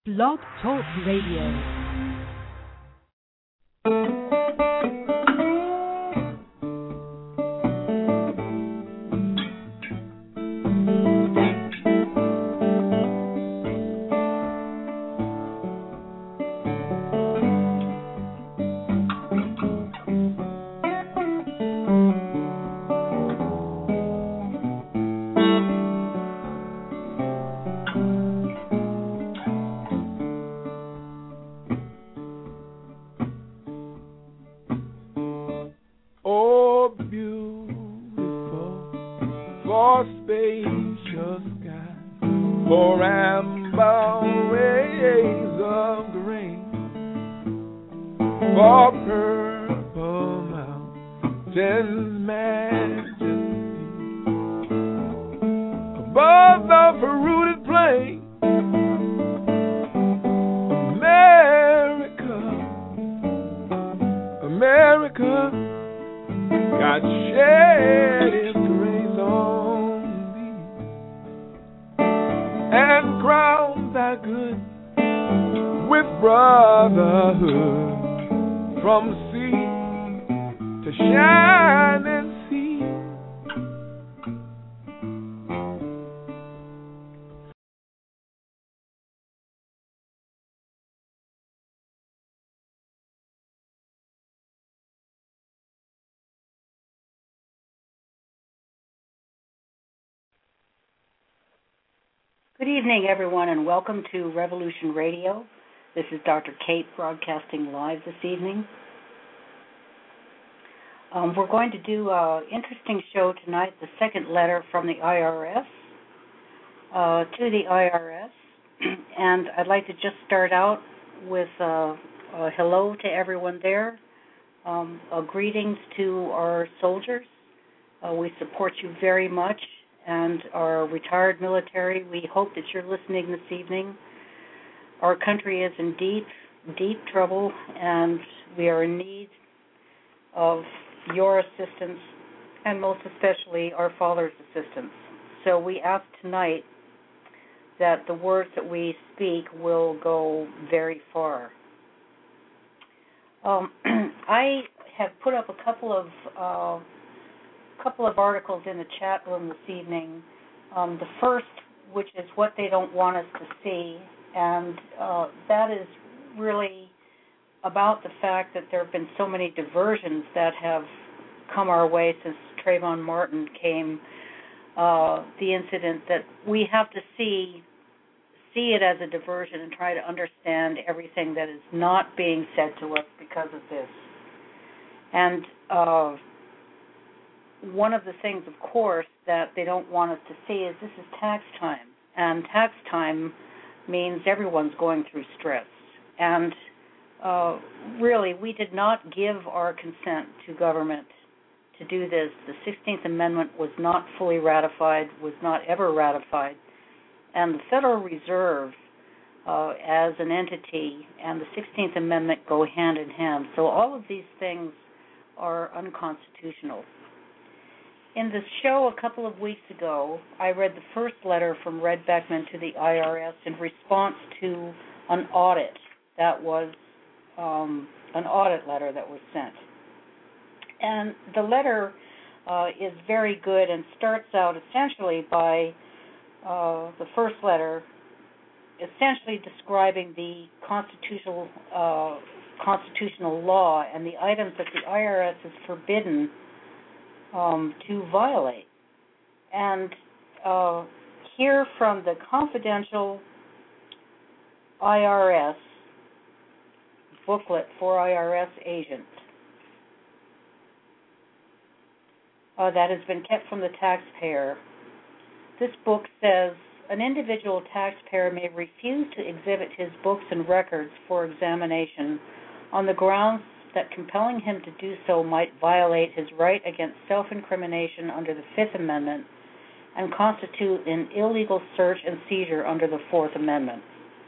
Blog Talk Radio. Good evening, everyone, and welcome to Revolution Radio. This is Dr. Kate broadcasting live this evening. We're going to do an interesting show tonight, the second letter from the IRS to the IRS. And I'd like to just start out with a hello to everyone there, greetings to our soldiers. We support you very much. And our retired military, we hope that you're listening this evening. Our country is in deep, deep trouble, and we are in need of your assistance, and most especially our Father's assistance. So we ask tonight that the words that we speak will go very far. I have put up a couple of articles in the chat room this evening. The first, which is what they don't want us to see, and that is really about the fact that there have been so many diversions that have come our way since Trayvon Martin came, the incident, that we have to see it as a diversion and try to understand everything that is not being said to us because of this. And one of the things, of course, that they don't want us to see is this is tax time. And tax time means everyone's going through stress. And really, we did not give our consent to government to do this. The 16th Amendment was not fully ratified, was not ever ratified. And the Federal Reserve as an entity and the 16th Amendment go hand in hand. So all of these things are unconstitutional. In the show a couple of weeks ago, I read the first letter from Red Beckman to the IRS in response to an audit that was an audit letter that was sent. And the letter is very good and starts out essentially by the first letter essentially describing the constitutional law and the items that the IRS is forbidden to violate. And here from the confidential IRS booklet for IRS agents that has been kept from the taxpayer, this book says, an individual taxpayer may refuse to exhibit his books and records for examination on the grounds that compelling him to do so might violate his right against self-incrimination under the Fifth Amendment and constitute an illegal search and seizure under the Fourth Amendment.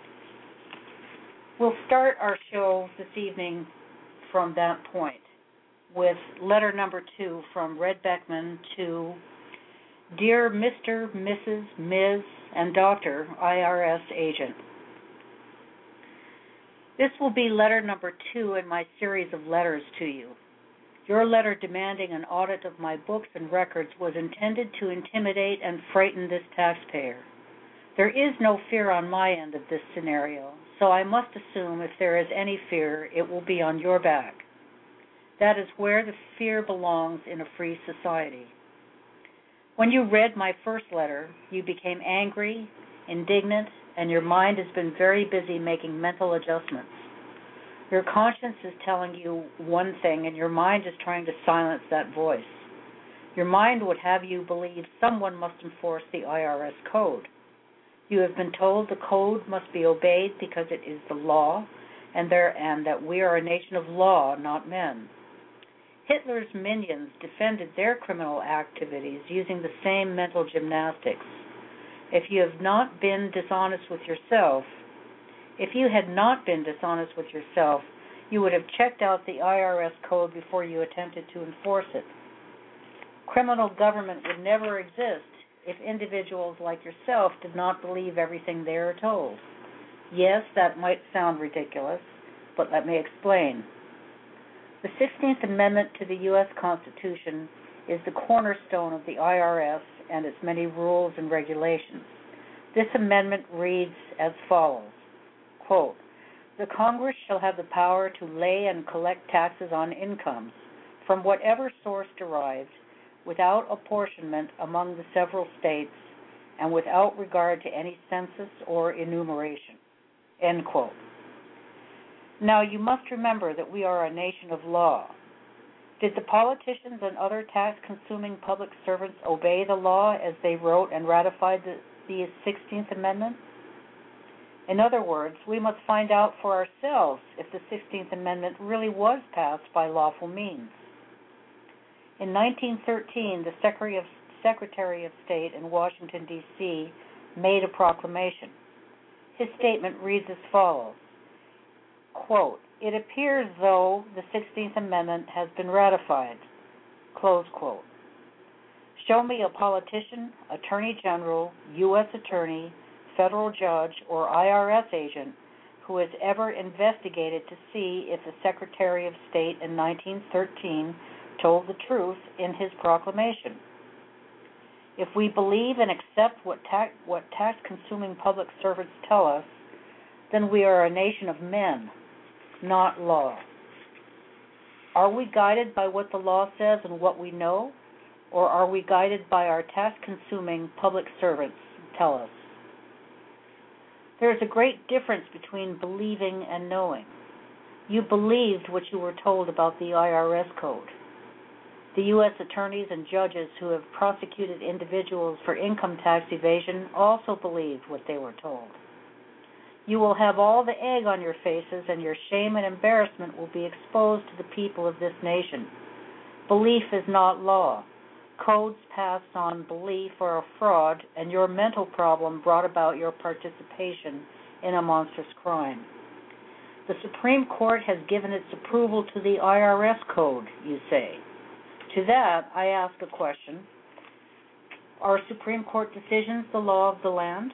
We'll start our show this evening from that point with letter number 2 from Red Beckman to Dear Mr., Mrs., Ms., and Dr. IRS Agent. This will be letter number 2 in my series of letters to you. Your letter demanding an audit of my books and records was intended to intimidate and frighten this taxpayer. There is no fear on my end of this scenario, so I must assume if there is any fear, it will be on your back. That is where the fear belongs in a free society. When you read my first letter, you became angry, indignant, and your mind has been very busy making mental adjustments. Your conscience is telling you one thing, and your mind is trying to silence that voice. Your mind would have you believe someone must enforce the IRS code. You have been told the code must be obeyed because it is the law, and that we are a nation of law, not men. Hitler's minions defended their criminal activities using the same mental gymnastics. If you had not been dishonest with yourself, you would have checked out the IRS code before you attempted to enforce it. Criminal government would never exist if individuals like yourself did not believe everything they are told. Yes, that might sound ridiculous, but let me explain. The 16th Amendment to the U.S. Constitution is the cornerstone of the IRS and its many rules and regulations. This amendment reads as follows, quote, "The Congress shall have the power to lay and collect taxes on incomes from whatever source derived, without apportionment among the several states, and without regard to any census or enumeration." End quote. Now, you must remember that we are a nation of law. Did the politicians and other tax-consuming public servants obey the law as they wrote and ratified the 16th Amendment? In other words, we must find out for ourselves if the 16th Amendment really was passed by lawful means. In 1913, the Secretary of State in Washington, D.C., made a proclamation. His statement reads as follows, quote, "It appears though the 16th Amendment has been ratified," close quote. Show me a politician, attorney general, U.S. attorney, federal judge, or IRS agent who has ever investigated to see if the Secretary of State in 1913 told the truth in his proclamation. If we believe and accept what tax-consuming public servants tell us, then we are a nation of men, not law. Are we guided by what the law says and what we know, or are we guided by our tax-consuming public servants tell us? There is a great difference between believing and knowing. You believed what you were told about the IRS code. The U.S. attorneys and judges who have prosecuted individuals for income tax evasion also believed what they were told. You will have all the egg on your faces, and your shame and embarrassment will be exposed to the people of this nation. Belief is not law. Codes passed on belief are a fraud, and your mental problem brought about your participation in a monstrous crime. The Supreme Court has given its approval to the IRS code, you say. To that, I ask a question. Are Supreme Court decisions the law of the land?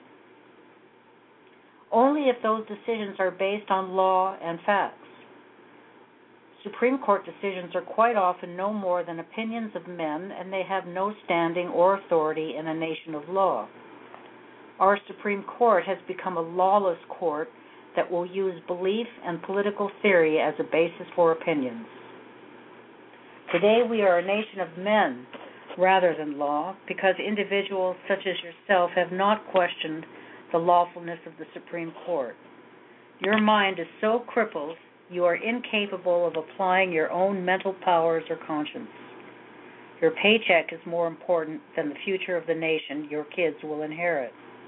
Only if those decisions are based on law and facts. Supreme Court decisions are quite often no more than opinions of men, and they have no standing or authority in a nation of law. Our Supreme Court has become a lawless court that will use belief and political theory as a basis for opinions. Today we are a nation of men rather than law, because individuals such as yourself have not questioned the lawfulness of the Supreme Court. Your mind is so crippled you are incapable of applying your own mental powers or conscience. Your paycheck is more important than the future of the nation your kids will inherit.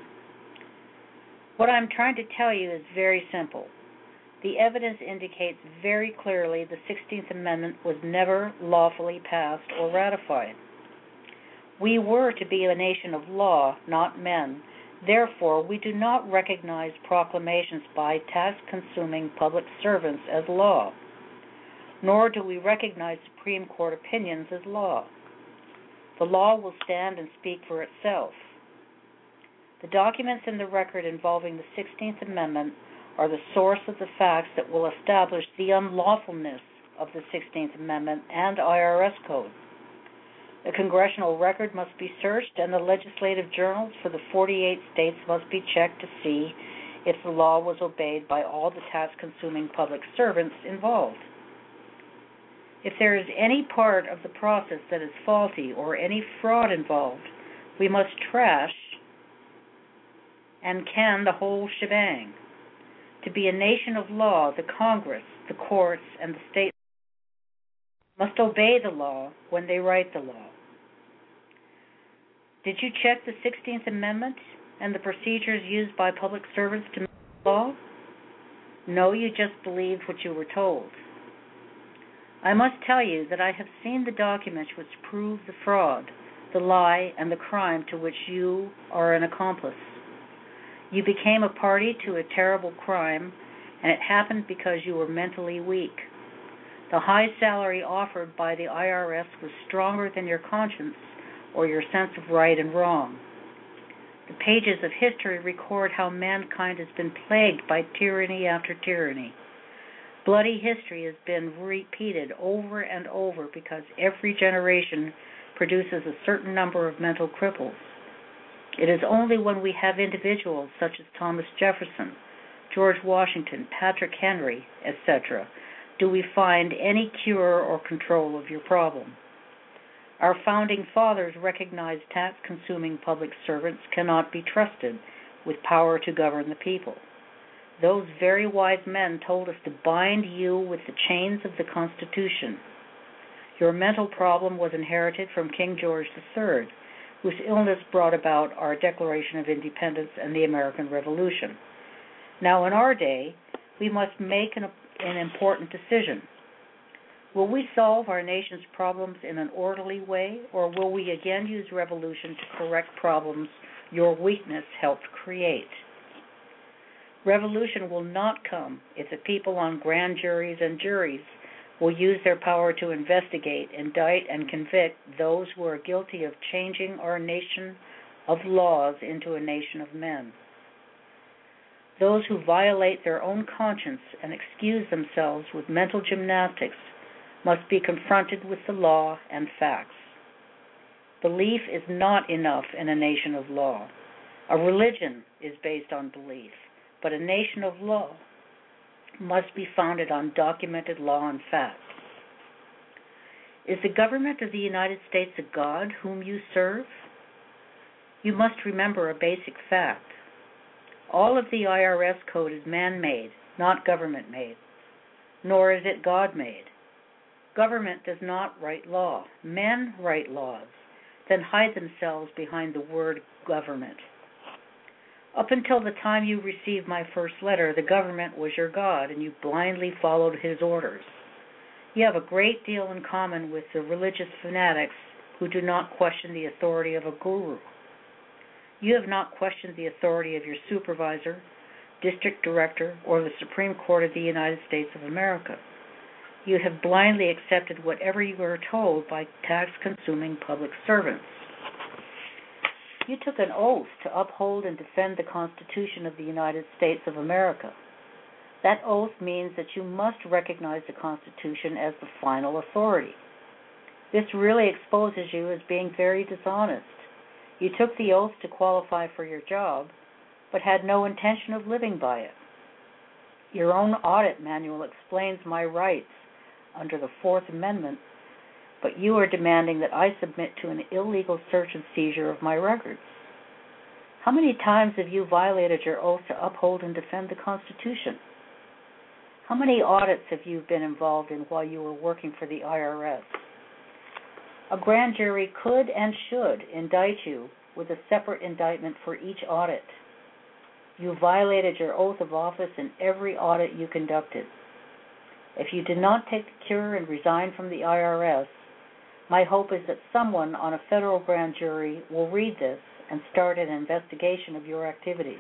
What I'm trying to tell you is very simple. The evidence indicates very clearly the 16th Amendment was never lawfully passed or ratified. We were to be a nation of law, not men. Therefore, we do not recognize proclamations by tax-consuming public servants as law, nor do we recognize Supreme Court opinions as law. The law will stand and speak for itself. The documents in the record involving the 16th Amendment are the source of the facts that will establish the unlawfulness of the 16th Amendment and IRS code. The congressional record must be searched, and the legislative journals for the 48 states must be checked to see if the law was obeyed by all the tax-consuming public servants involved. If there is any part of the process that is faulty or any fraud involved, we must trash and can the whole shebang. To be a nation of law, the Congress, the courts, and the state must obey the law when they write the law. Did you check the 16th Amendment and the procedures used by public servants to make law? No, you just believed what you were told. I must tell you that I have seen the documents which prove the fraud, the lie, and the crime to which you are an accomplice. You became a party to a terrible crime, and it happened because you were mentally weak. The high salary offered by the IRS was stronger than your conscience or your sense of right and wrong. The pages of history record how mankind has been plagued by tyranny after tyranny. Bloody history has been repeated over and over because every generation produces a certain number of mental cripples. It is only when we have individuals such as Thomas Jefferson, George Washington, Patrick Henry, etc., do we find any cure or control of your problem. Our founding fathers recognized tax-consuming public servants cannot be trusted with power to govern the people. Those very wise men told us to bind you with the chains of the Constitution. Your mental problem was inherited from King George III, whose illness brought about our Declaration of Independence and the American Revolution. Now, in our day, we must make an important decision. Will we solve our nation's problems in an orderly way, or will we again use revolution to correct problems your weakness helped create? Revolution will not come if the people on grand juries and juries will use their power to investigate, indict, and convict those who are guilty of changing our nation of laws into a nation of men. Those who violate their own conscience and excuse themselves with mental gymnastics must be confronted with the law and facts. Belief is not enough in a nation of law. A religion is based on belief, but a nation of law must be founded on documented law and facts. Is the government of the United States a God whom you serve? You must remember a basic fact. All of the IRS code is man-made, not government-made, nor is it God-made. Government does not write law. Men write laws, then hide themselves behind the word government. Up until the time you received my first letter, the government was your God, and you blindly followed his orders. You have a great deal in common with the religious fanatics who do not question the authority of a guru. You have not questioned the authority of your supervisor, district director, or the Supreme Court of the United States of America. You have blindly accepted whatever you were told by tax-consuming public servants. You took an oath to uphold and defend the Constitution of the United States of America. That oath means that you must recognize the Constitution as the final authority. This really exposes you as being very dishonest. You took the oath to qualify for your job, but had no intention of living by it. Your own audit manual explains my rights under the Fourth Amendment, but you are demanding that I submit to an illegal search and seizure of my records. How many times have you violated your oath to uphold and defend the Constitution? How many audits have you been involved in while you were working for the IRS? A grand jury could and should indict you with a separate indictment for each audit. You violated your oath of office in every audit you conducted. If you did not take the cure and resign from the IRS, my hope is that someone on a federal grand jury will read this and start an investigation of your activities.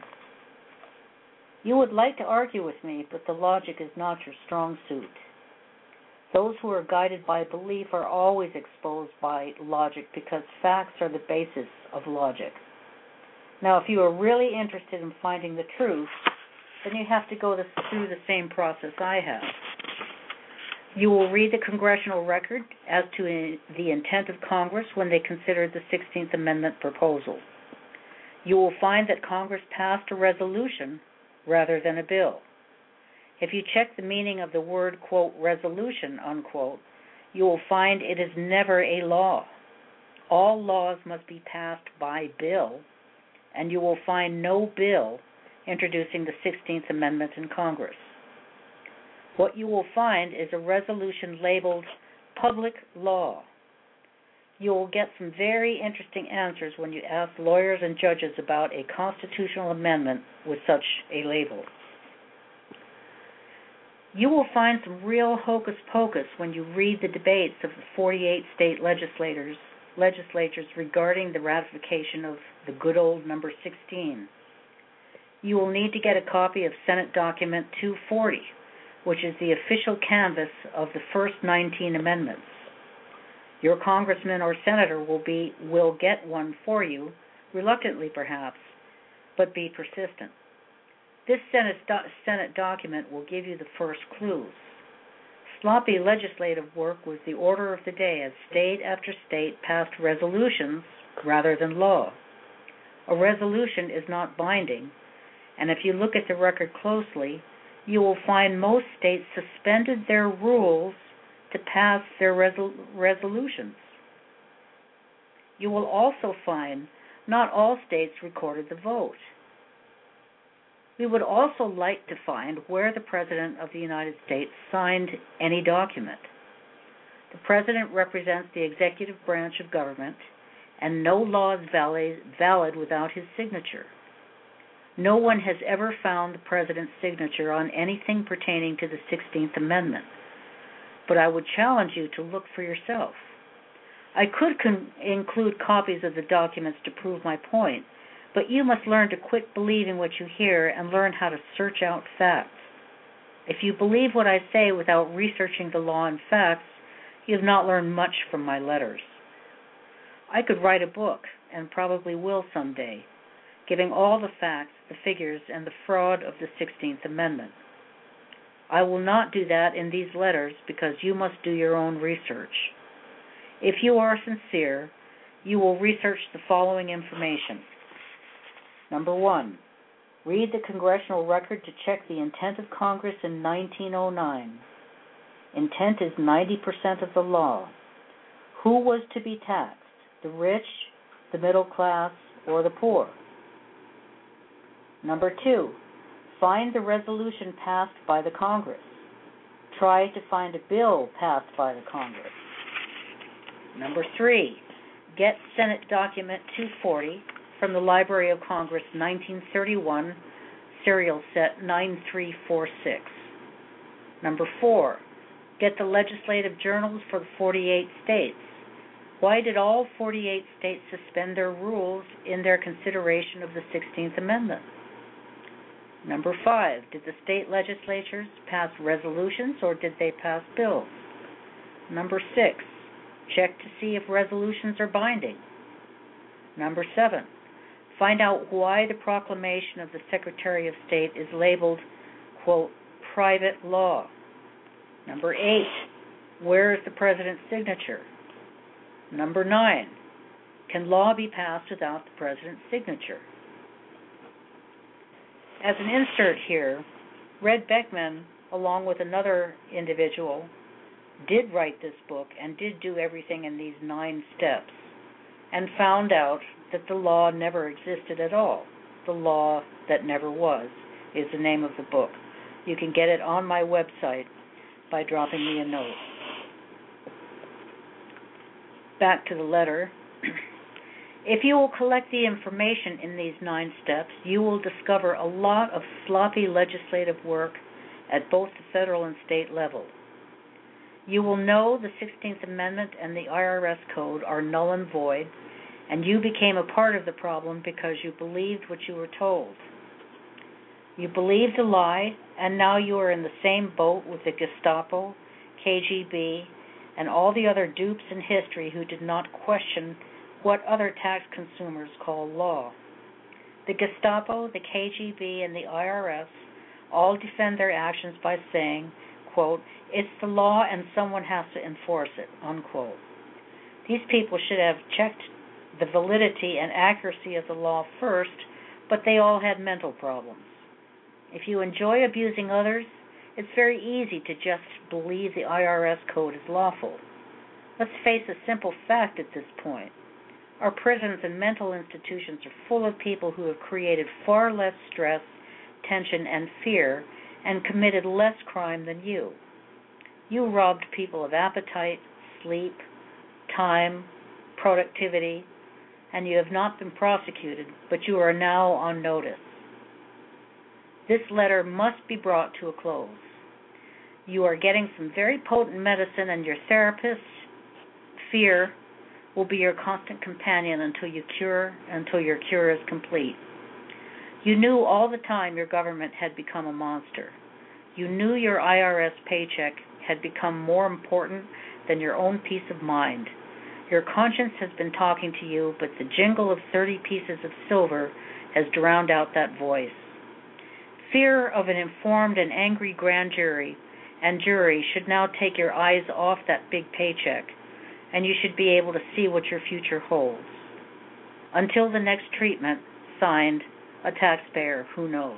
You would like to argue with me, but the logic is not your strong suit. Those who are guided by belief are always exposed by logic because facts are the basis of logic. Now, if you are really interested in finding the truth, then you have to go through the same process I have. You will read the congressional record as to the intent of Congress when they considered the 16th Amendment proposal. You will find that Congress passed a resolution rather than a bill. If you check the meaning of the word, quote, resolution, unquote, you will find it is never a law. All laws must be passed by bill, and you will find no bill introducing the 16th Amendment in Congress. What you will find is a resolution labeled public law. You will get some very interesting answers when you ask lawyers and judges about a constitutional amendment with such a label. You will find some real hocus pocus when you read the debates of the 48 state legislatures regarding the ratification of the good old number 16. You will need to get a copy of Senate Document 240, which is the official canvas of the first 19 amendments. Your congressman or senator will get one for you, reluctantly perhaps, but be persistent. This Senate document will give you the first clues. Sloppy legislative work was the order of the day as state after state passed resolutions rather than law. A resolution is not binding, and if you look at the record closely, you will find most states suspended their rules to pass their resolutions. You will also find not all states recorded the vote. We would also like to find where the President of the United States signed any document. The President represents the executive branch of government, and no law is valid without his signature. No one has ever found the President's signature on anything pertaining to the 16th Amendment, but I would challenge you to look for yourself. I could include copies of the documents to prove my point, but you must learn to quit believing what you hear and learn how to search out facts. If you believe what I say without researching the law and facts, you have not learned much from my letters. I could write a book, and probably will someday, giving all the facts, the figures, and the fraud of the 16th Amendment. I will not do that in these letters because you must do your own research. If you are sincere, you will research the following information. Number 1, read the congressional record to check the intent of Congress in 1909. Intent is 90% of the law. Who was to be taxed, the rich, the middle class, or the poor? Number 2, find the resolution passed by the Congress. Try to find a bill passed by the Congress. Number 3, get Senate Document 240 from the Library of Congress, 1931, serial set 9346. Number 4, get the legislative journals for the 48 states. Why did all 48 states suspend their rules in their consideration of the 16th Amendment? Number 5, did the state legislatures pass resolutions or did they pass bills? Number 6, check to see if resolutions are binding. Number 7, find out why the proclamation of the Secretary of State is labeled, quote, private law. Number 8, where is the President's signature? Number 9, can law be passed without the President's signature? As an insert here, Red Beckman, along with another individual, did write this book and did do everything in these 9 steps and found out that the law never existed at all. The Law That Never Was is the name of the book. You can get it on my website by dropping me a note. Back to the letter. If you will collect the information in these 9 steps, you will discover a lot of sloppy legislative work at both the federal and state level. You will know the 16th Amendment and the IRS code are null and void, and you became a part of the problem because you believed what you were told. You believed a lie, and now you are in the same boat with the Gestapo, KGB, and all the other dupes in history who did not question what other tax consumers call law. The Gestapo, the KGB, and the IRS All defend their actions by saying, quote, "It's the law and someone has to enforce it," unquote. These people should have checked the validity and accuracy of the law first, but they all had mental problems. If you enjoy abusing others, it's very easy to just believe the IRS code is lawful. Let's face a simple fact at this point. Our prisons and mental institutions are full of people who have created far less stress, tension, and fear, and committed less crime than you. You robbed people of appetite, sleep, time, productivity, and you have not been prosecuted, but you are now on notice. This letter must be brought to a close. You are getting some very potent medicine, and your therapist, fear, will be your constant companion until your cure is complete. You knew all the time your government had become a monster. You knew your IRS paycheck had become more important than your own peace of mind. Your conscience has been talking to you, but the jingle of 30 pieces of silver has drowned out that voice. Fear of an informed and angry grand jury should now take your eyes off that big paycheck, and you should be able to see what your future holds. Until the next treatment, signed, a taxpayer who knows.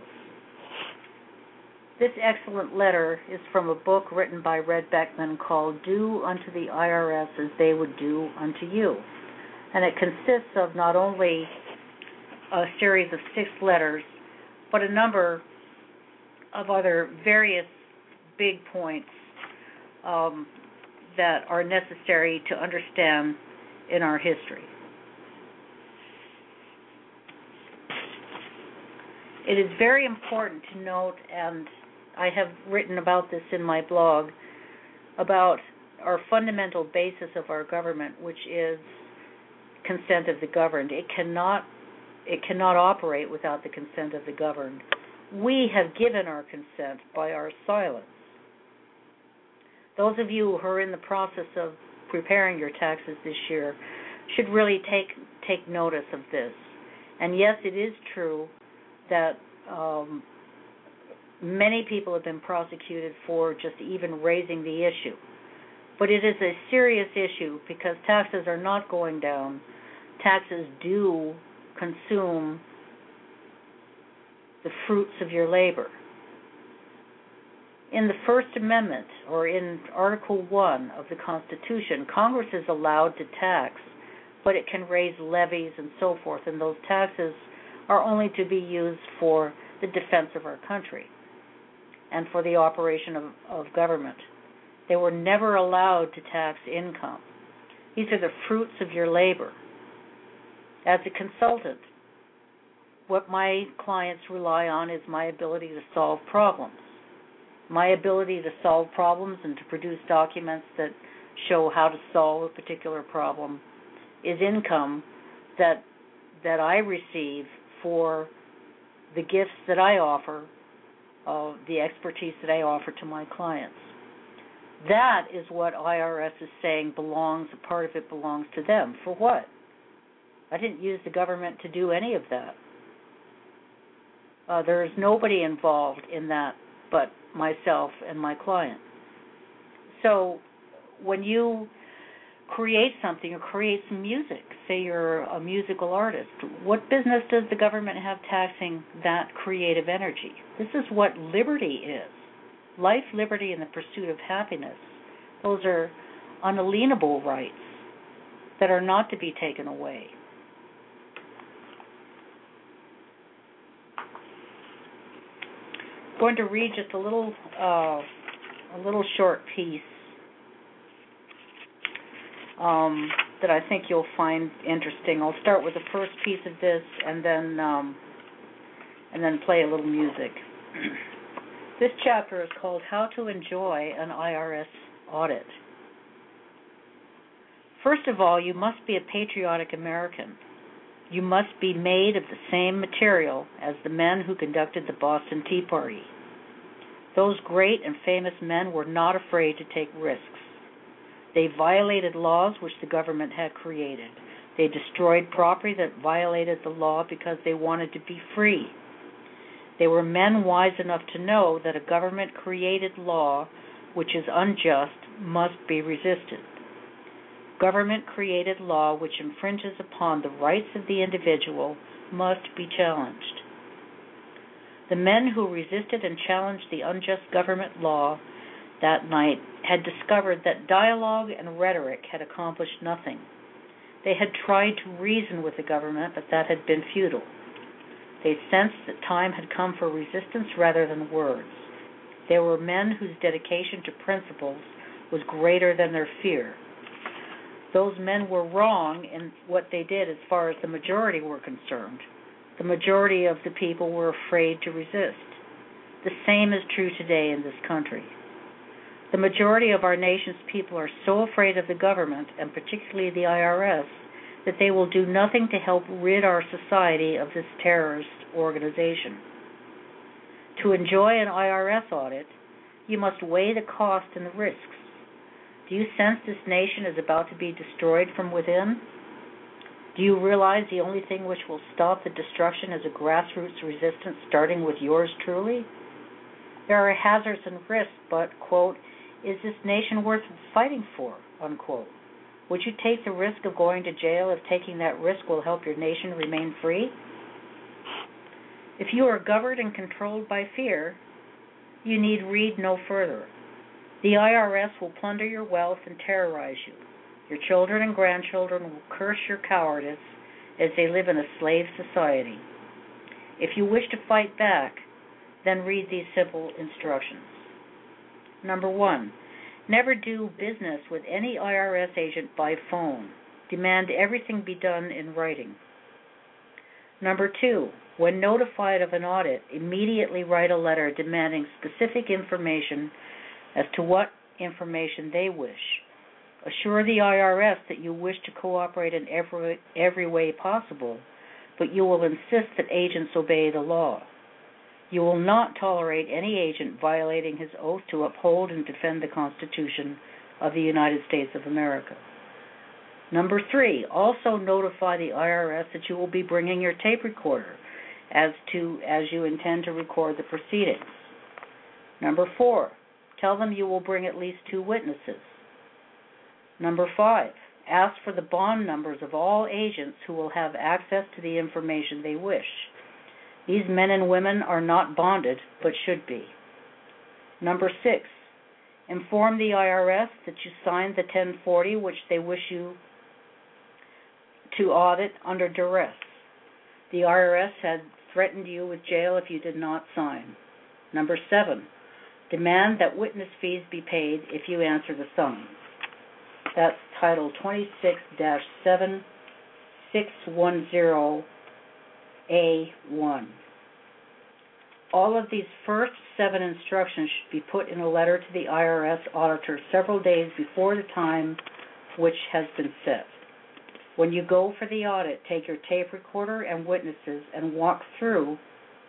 This excellent letter is from a book written by Red Beckman called Do Unto the IRS as They Would Do Unto You. And it consists of not only a series of 6 letters, but a number of other various big points that are necessary to understand in our history. It is very important to note, and I have written about this in my blog, about our fundamental basis of our government, which is consent of the governed. It cannot operate without the consent of the governed. We have given our consent by our silence. Those of you who are in the process of preparing your taxes this year should really take notice of this. And yes, it is true that many people have been prosecuted for just even raising the issue. But it is a serious issue because taxes are not going down. Taxes do consume the fruits of your labor. In the First Amendment, or in Article 1 of the Constitution, Congress is allowed to tax, but it can raise levies and so forth, and those taxes are only to be used for the defense of our country and for the operation of government. They were never allowed to tax income. These are the fruits of your labor. As a consultant, what my clients rely on is my ability to solve problems. My ability to solve problems and to produce documents that show how to solve a particular problem is income that I receive for the gifts that I offer, the expertise that I offer to my clients. That is what IRS is saying belongs, a part of it belongs to them. For what? I didn't use the government to do any of that. There is nobody involved in that but myself and my client. So when you create something or create some music, say you're a musical artist, what business does the government have taxing that creative energy? This is what liberty is. Life, liberty, and the pursuit of happiness. Those are unalienable rights that are not to be taken away. I'm going to read just a little short piece that I think you'll find interesting. I'll start with the first piece of this, and then play a little music. This chapter is called How to Enjoy an IRS Audit. First of all, you must be a patriotic American. You must be made of the same material as the men who conducted the Boston Tea Party. Those great and famous men were not afraid to take risks. They violated laws which the government had created. They destroyed property that violated the law because they wanted to be free. They were men wise enough to know that a government-created law which is unjust must be resisted. Government-created law which infringes upon the rights of the individual must be challenged. The men who resisted and challenged the unjust government law that night had discovered that dialogue and rhetoric had accomplished nothing. They had tried to reason with the government, but that had been futile. They sensed that time had come for resistance rather than words. They were men whose dedication to principles was greater than their fear. Those men were wrong in what they did as far as the majority were concerned. The majority of the people were afraid to resist. The same is true today in this country. The majority of our nation's people are so afraid of the government, and particularly the IRS, that they will do nothing to help rid our society of this terrorist organization. To enjoy an IRS audit, you must weigh the cost and the risks. Do you sense this nation is about to be destroyed from within? Do you realize the only thing which will stop the destruction is a grassroots resistance starting with yours truly? There are hazards and risks, but, quote, is this nation worth fighting for, unquote? Would you take the risk of going to jail if taking that risk will help your nation remain free? If you are governed and controlled by fear, you need read no further. The IRS will plunder your wealth and terrorize you. Your children and grandchildren will curse your cowardice as they live in a slave society. If you wish to fight back, then read these simple instructions. Number 1, never do business with any IRS agent by phone. Demand everything be done in writing. Number 2, when notified of an audit, immediately write a letter demanding specific information as to what information they wish. Assure the IRS that you wish to cooperate in every way possible, but you will insist that agents obey the law. You will not tolerate any agent violating his oath to uphold and defend the Constitution of the United States of America. Number 3, also notify the IRS that you will be bringing your tape recorder as you intend to record the proceedings. Number 4, tell them you will bring at least 2 witnesses. Number 5, ask for the bond numbers of all agents who will have access to the information they wish. These men and women are not bonded, but should be. Number 6, inform the IRS that you signed the 1040 which they wish you to audit under duress. The IRS had threatened you with jail if you did not sign. Number 7, demand that witness fees be paid if you answer the summons. That's Title 26-7610A1. All of these first 7 instructions should be put in a letter to the IRS auditor several days before the time which has been set. When you go for the audit, take your tape recorder and witnesses and walk in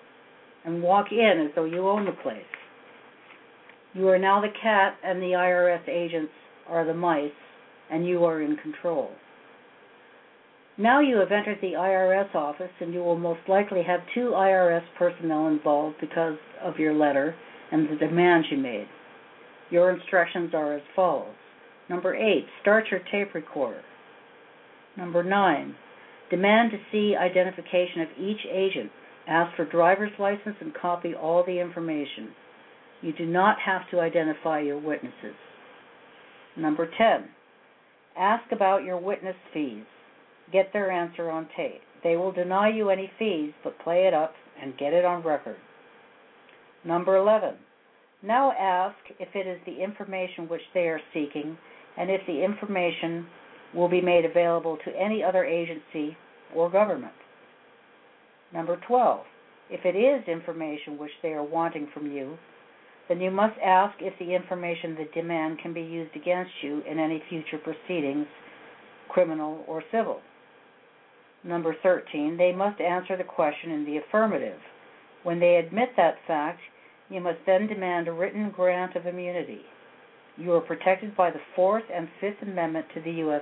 as though you own the place. You are now the cat and the IRS agents are the mice, and you are in control. Now you have entered the IRS office, and you will most likely have 2 IRS personnel involved because of your letter and the demands you made. Your instructions are as follows. Number 8, start your tape recorder. Number 9, demand to see identification of each agent. Ask for driver's license and copy all the information. You do not have to identify your witnesses. Number 10, ask about your witness fees. Get their answer on tape. They will deny you any fees, but play it up and get it on record. Number 11, now ask if it is the information which they are seeking and if the information will be made available to any other agency or government. Number 12, if it is information which they are wanting from you, then you must ask if the information they demand can be used against you in any future proceedings, criminal or civil. Number 13, they must answer the question in the affirmative. When they admit that fact, you must then demand a written grant of immunity. You are protected by the 4th and 5th Amendment to the U.S.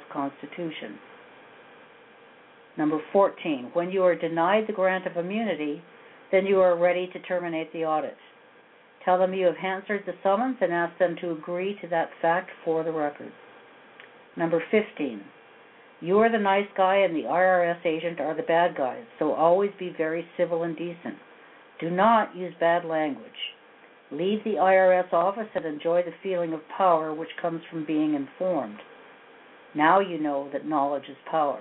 Constitution. Number 14, when you are denied the grant of immunity, then you are ready to terminate the audit. Tell them you have answered the summons and ask them to agree to that fact for the record. Number 15. You are the nice guy and the IRS agent are the bad guys, so always be very civil and decent. Do not use bad language. Leave the IRS office and enjoy the feeling of power which comes from being informed. Now you know that knowledge is power.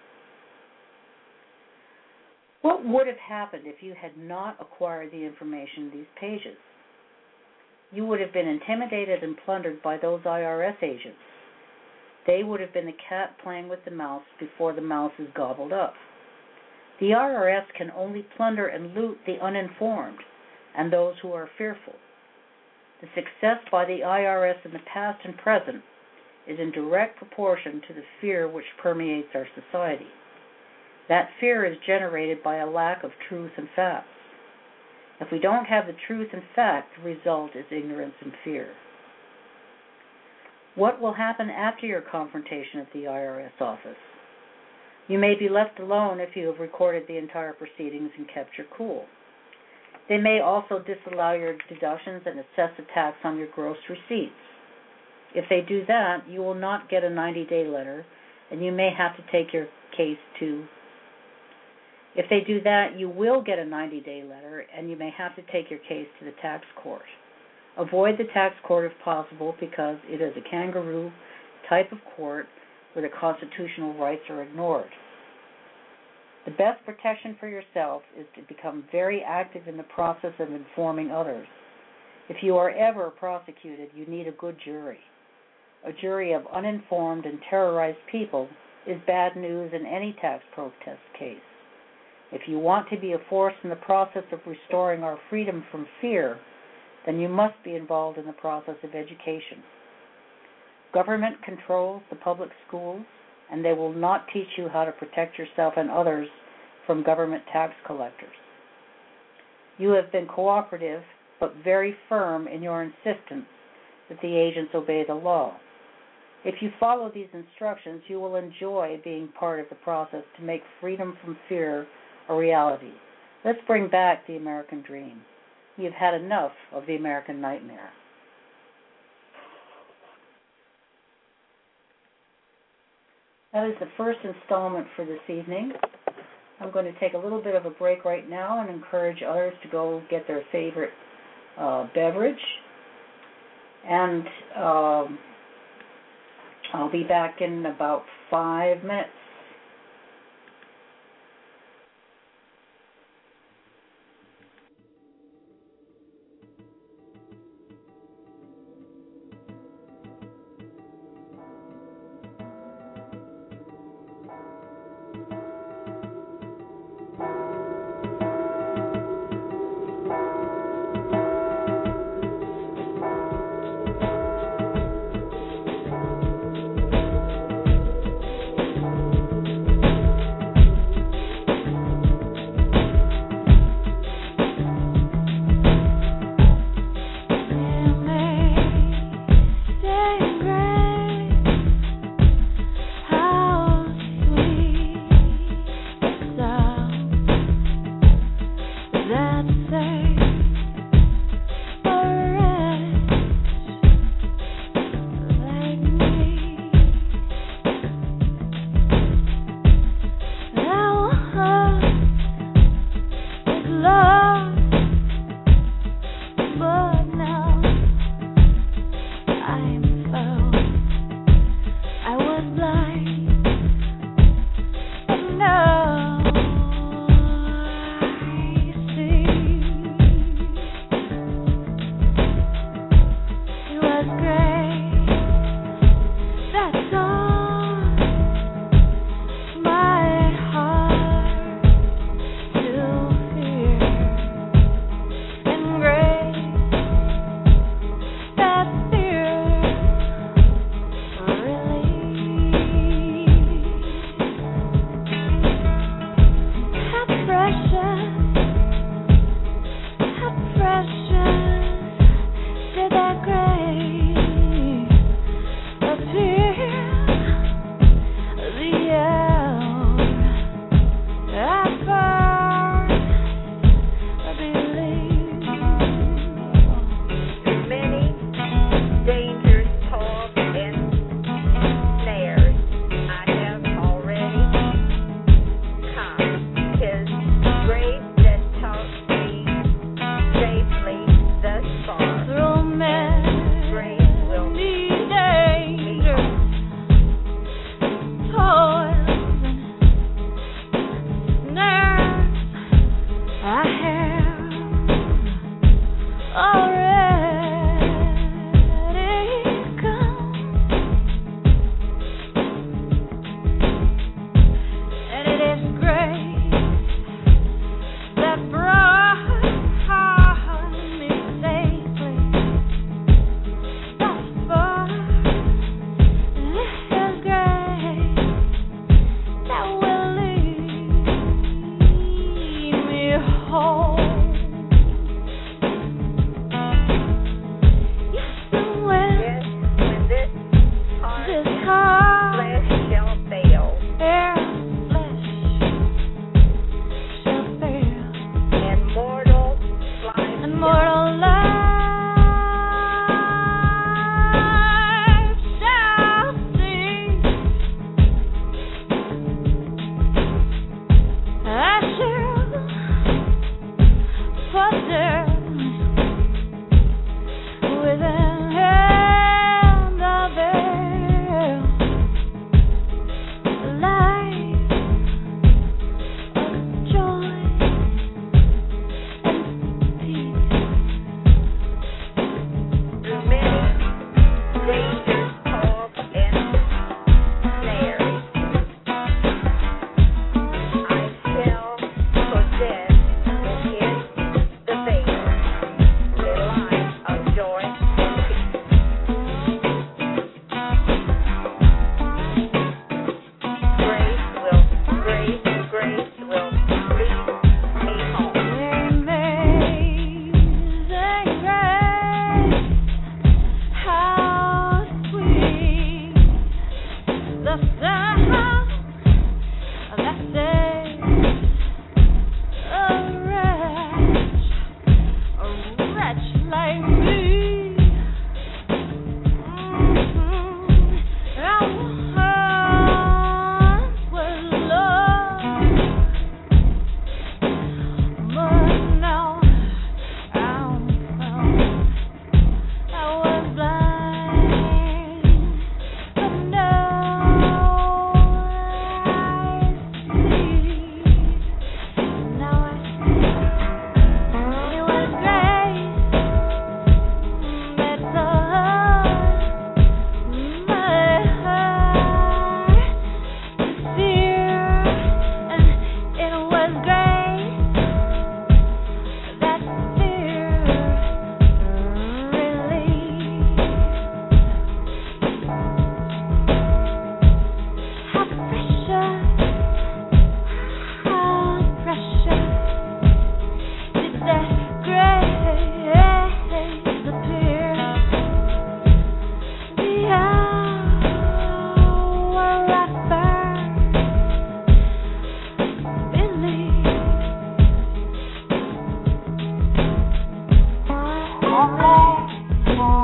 What would have happened if you had not acquired the information in these pages? You would have been intimidated and plundered by those IRS agents. They would have been the cat playing with the mouse before the mouse is gobbled up. The IRS can only plunder and loot the uninformed and those who are fearful. The success by the IRS in the past and present is in direct proportion to the fear which permeates our society. That fear is generated by a lack of truth and facts. If we don't have the truth and fact, the result is ignorance and fear. What will happen after your confrontation at the IRS office? You may be left alone if you have recorded the entire proceedings and kept your cool. They may also disallow your deductions and assess a tax on your gross receipts. If they do that, you will not get a 90-day letter, and you may have to take your case to If they do that, you will get a 90-day letter, and you may have to take your case to the tax court. Avoid the tax court if possible because it is a kangaroo type of court where the constitutional rights are ignored. The best protection for yourself is to become very active in the process of informing others. If you are ever prosecuted, you need a good jury. A jury of uninformed and terrorized people is bad news in any tax protest case. If you want to be a force in the process of restoring our freedom from fear, then you must be involved in the process of education. Government controls the public schools, and they will not teach you how to protect yourself and others from government tax collectors. You have been cooperative, but very firm in your insistence that the agents obey the law. If you follow these instructions, you will enjoy being part of the process to make freedom from fear a reality. Let's bring back the American dream. We have had enough of the American nightmare. That is the first installment for this evening. I'm going to take a little bit of a break right now and encourage others to go get their favorite beverage. And I'll be back in about 5 minutes.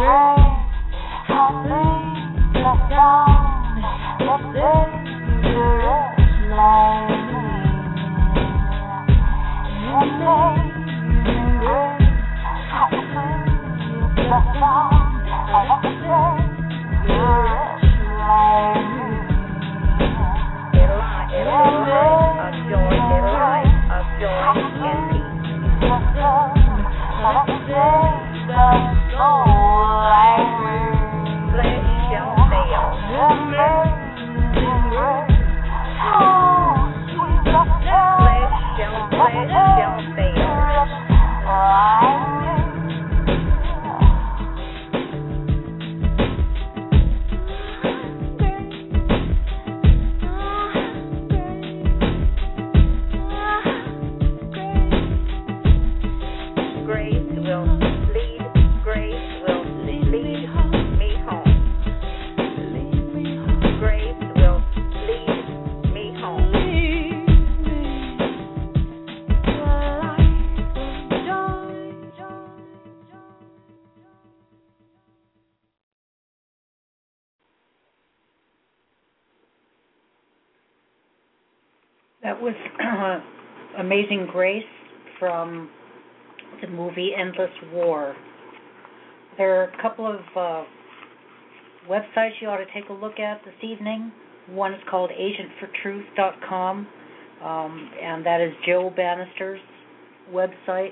That was Amazing Grace from the movie Endless War. There are a couple of websites you ought to take a look at this evening. One is called agentfortruth.com, and that is Joe Bannister's website.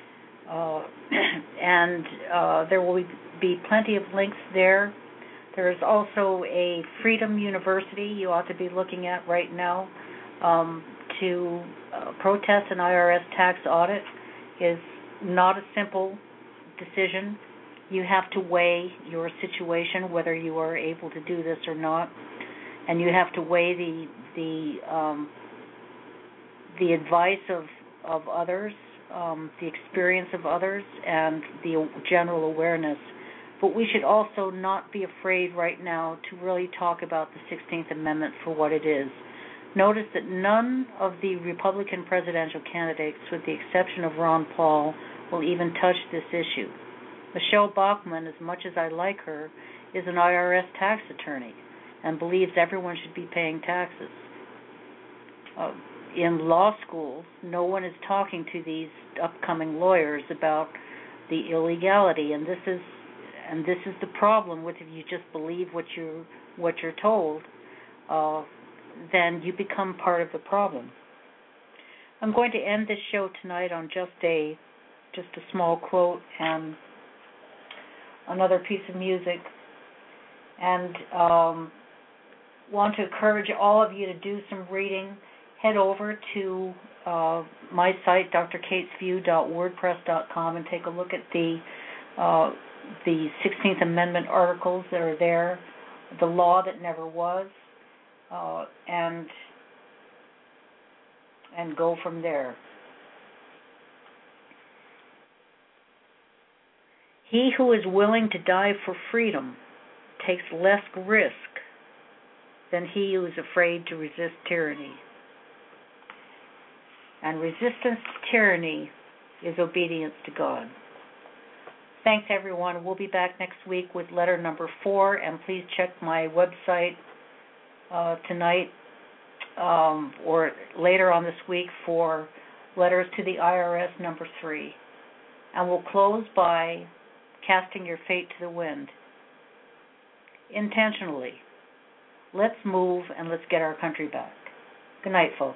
And there will be plenty of links there. There is also a Freedom University you ought to be looking at right now. To protest an IRS tax audit is not a simple decision. You have to weigh your situation, whether you are able to do this or not, and you have to weigh the advice of others, the experience of others, and the general awareness. But we should also not be afraid right now to really talk about the 16th Amendment for what it is. Notice that none of the Republican presidential candidates, with the exception of Ron Paul, will even touch this issue. Michelle Bachmann, as much as I like her, is an IRS tax attorney and believes everyone should be paying taxes. In law schools, no one is talking to these upcoming lawyers about the illegality, and this is the problem with if you just believe what you're told. Then you become part of the problem. I'm going to end this show tonight on just a small quote and another piece of music, and want to encourage all of you to do some reading. Head over to my site, drkatesview.wordpress.com, and take a look at the 16th Amendment articles that are there, the law that never was. And go from there. He who is willing to die for freedom takes less risk than he who is afraid to resist tyranny. And resistance to tyranny is obedience to God. Thanks, everyone. We'll be back next week with letter number 4, and please check my website tonight or later on this week for letters to the IRS number 3. And we'll close by casting your fate to the wind. Intentionally. Let's move and let's get our country back. Good night, folks.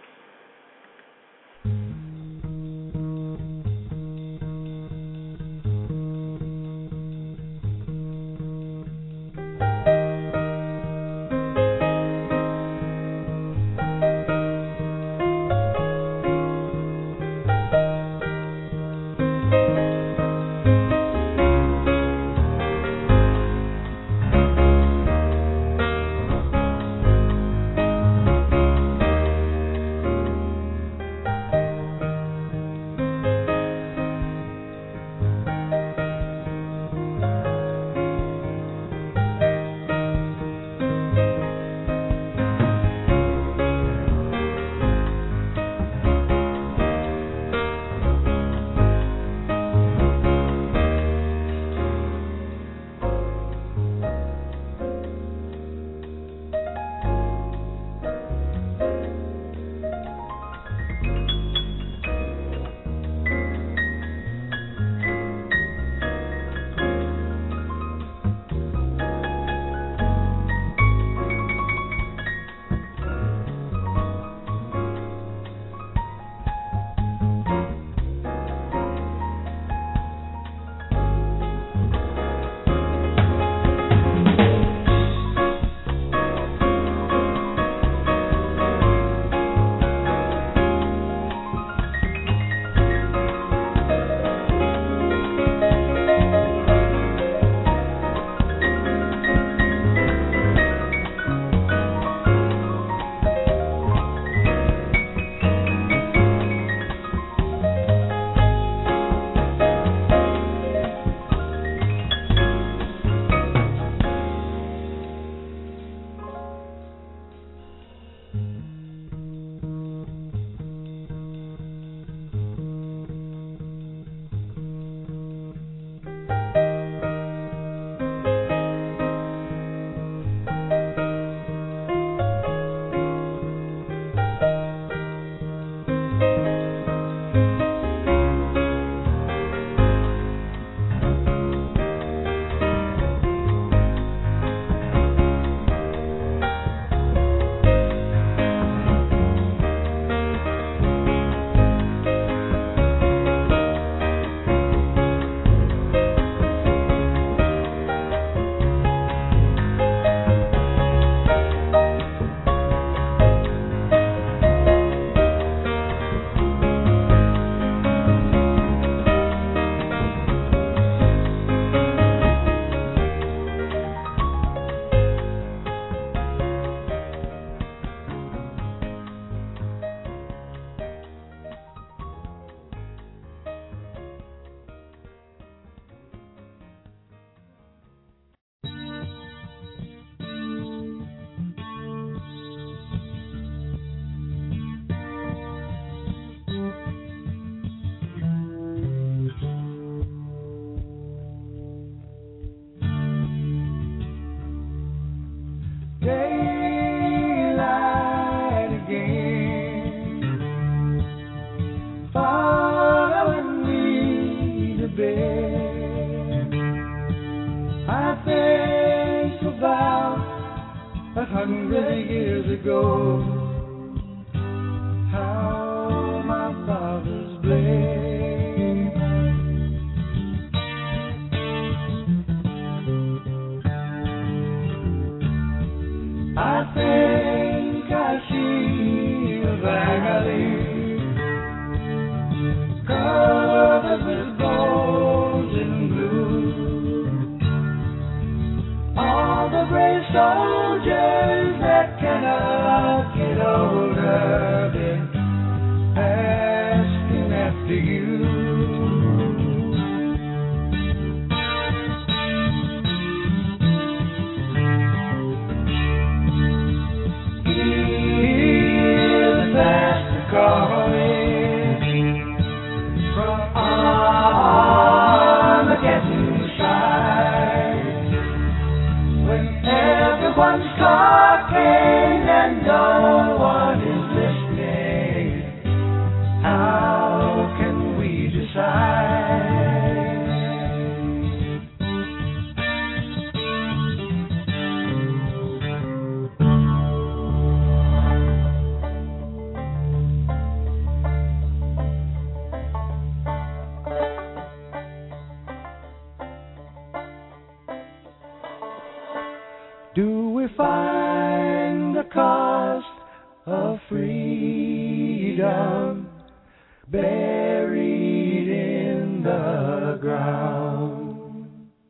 daylight again, following me to bed. I think about 100 years ago, how my fathers bled. I think I see a valley covered with gold and blue. All the brave soldiers that cannot get older, been asking after you. Hear the pastor calling from Armageddon's side, when everyone's talking and no one is listening. How can we decide? Do we find the cost of freedom buried in the ground?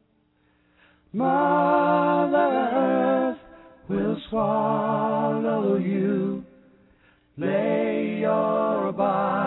Mother Earth will swallow you. Lay your body